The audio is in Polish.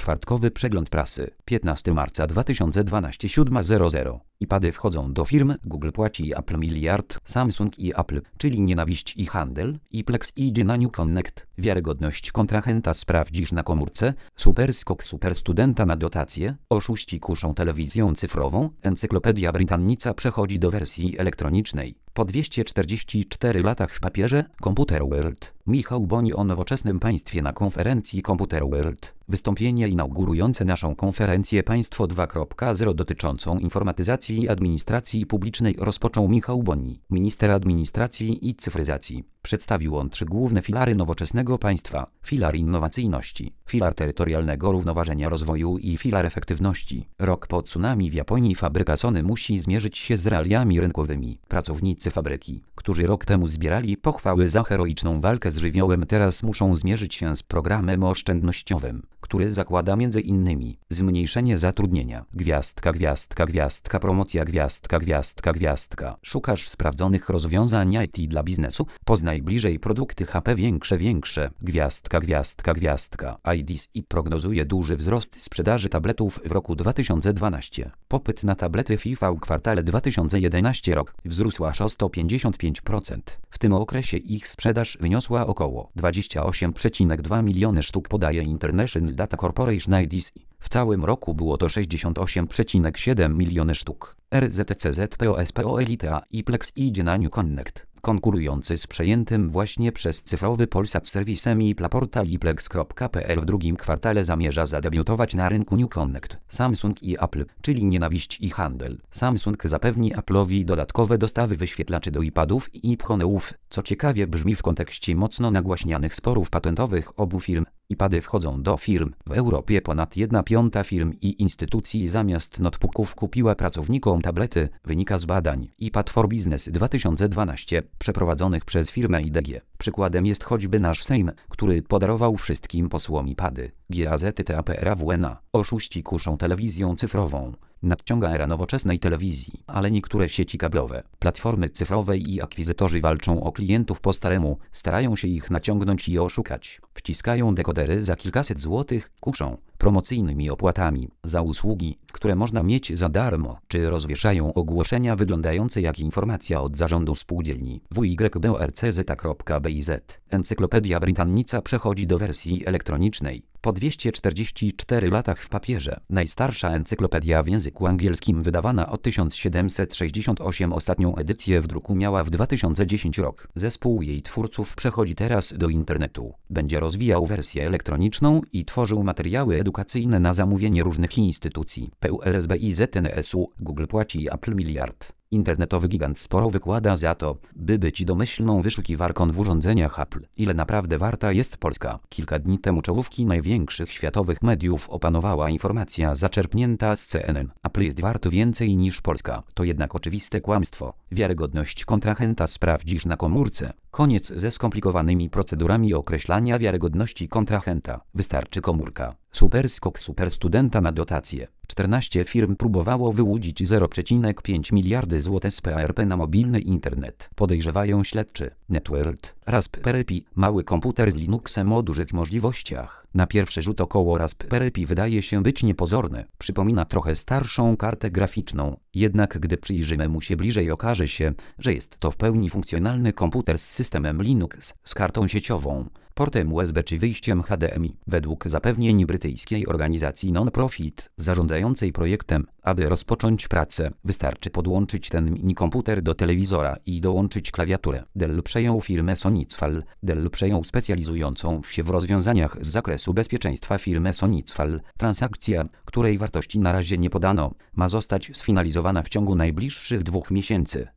Czwartkowy przegląd prasy. 15 marca 2012 7:00. iPady wchodzą do firm. Google płaci Apple miliard. Samsung i Apple, czyli nienawiść i handel. iPlex idzie na New Connect. Wiarygodność kontrahenta sprawdzisz na komórce. Super skok super studenta na dotacje. Oszuści kuszą telewizją cyfrową. Encyklopedia Britannica przechodzi do wersji elektronicznej. Po 244 latach w papierze. Computer World. Michał Boni o nowoczesnym państwie na konferencji Computer World. Wystąpienie inaugurujące naszą konferencję Państwo 2.0 dotyczącą informatyzacji i administracji publicznej rozpoczął Michał Boni, minister administracji i cyfryzacji. Przedstawił on 3 główne filary nowoczesnego państwa: filar innowacyjności, filar terytorialnego równoważenia rozwoju i filar efektywności. Rok po tsunami w Japonii fabryka Sony musi zmierzyć się z realiami rynkowymi. Pracownicy fabryki, którzy rok temu zbierali pochwały za heroiczną walkę z żywiołem, teraz muszą zmierzyć się z programem oszczędnościowym, który zakłada m.in. zmniejszenie zatrudnienia. Gwiazdka, gwiazdka, gwiazdka, promocja, gwiazdka, gwiazdka, gwiazdka. Szukasz sprawdzonych rozwiązań IT dla biznesu? Poznaj bliżej produkty HP większe. Gwiazdka, gwiazdka, gwiazdka. IDC prognozuje duży wzrost sprzedaży tabletów w roku 2012. Popyt na tablety FIFA w kwartale 2011 rok wzrósł aż o 155%. W tym okresie ich sprzedaż wyniosła około 28,2 miliony sztuk, podaje International Data Corporation IDC. W całym roku było to 68,7 miliony sztuk. RZCZPOSPO Elite iPlex idzie na New Connect. Konkurujący z przejętym właśnie przez cyfrowy Polsat serwisem iPlaportal iplex.pl w drugim kwartale zamierza zadebiutować na rynku New Connect. Samsung i Apple, czyli nienawiść i handel. Samsung zapewni Apple'owi dodatkowe dostawy wyświetlaczy do iPadów i iPhone'ów, co ciekawie brzmi w kontekście mocno nagłaśnianych sporów patentowych obu firm. iPady wchodzą do firm. W Europie ponad 1/5 firm i instytucji zamiast notebooków kupiła pracownikom tablety, wynika z badań iPad for Business 2012 przeprowadzonych przez firmę IDG. Przykładem jest choćby nasz Sejm, który podarował wszystkim posłom iPady. GAZTAPRAWNA. Oszuści kuszą telewizją cyfrową. Nadciąga era nowoczesnej telewizji, ale niektóre sieci kablowe, platformy cyfrowe i akwizytorzy walczą o klientów po staremu, starają się ich naciągnąć i oszukać. Wciskają dekodery za kilkaset złotych, kuszą promocyjnymi opłatami za usługi, które można mieć za darmo, czy rozwieszają ogłoszenia wyglądające jak informacja od zarządu spółdzielni. WYBORCZ.biz. Encyklopedia Britannica przechodzi do wersji elektronicznej. Po 244 latach w papierze. Najstarsza encyklopedia w języku angielskim wydawana od 1768. Ostatnią edycję w druku miała w 2010 rok. Zespół jej twórców przechodzi teraz do internetu. Będzie rozwijał wersję elektroniczną i tworzył materiały edukacyjne na zamówienie różnych instytucji. PULSBIZNSU. Google płaci Apple miliard. Internetowy gigant sporo wykłada za to, by być domyślną wyszukiwarką w urządzeniach Apple. Ile naprawdę warta jest Polska? Kilka dni temu czołówki największych światowych mediów opanowała informacja zaczerpnięta z CNN. Apple jest wart więcej niż Polska. To jednak oczywiste kłamstwo. Wiarygodność kontrahenta sprawdzisz na komórce. Koniec ze skomplikowanymi procedurami określania wiarygodności kontrahenta. Wystarczy komórka. Super skok super studenta na dotacje. 14 firm próbowało wyłudzić 0,5 miliardy zł z PRP na mobilny internet. Podejrzewają śledczy. NetWorld. Raspberry Pi. Mały komputer z Linuxem o dużych możliwościach. Na pierwszy rzut około Raspberry Pi wydaje się być niepozorne. Przypomina trochę starszą kartę graficzną. Jednak gdy przyjrzymy mu się bliżej, okaże się, że jest to w pełni funkcjonalny komputer z systemem Linux, z kartą sieciową, portem USB czy wyjściem HDMI. Według zapewnień brytyjskiej organizacji non-profit zarządzającej projektem, aby rozpocząć pracę, wystarczy podłączyć ten minikomputer do telewizora i dołączyć klawiaturę. Dell przejął firmę Sonicfal. Dell przejął specjalizującą się w rozwiązaniach z zakresu bezpieczeństwa firmę Sonicfal. Transakcja, której wartości na razie nie podano, ma zostać sfinalizowana w ciągu najbliższych 2 miesięcy.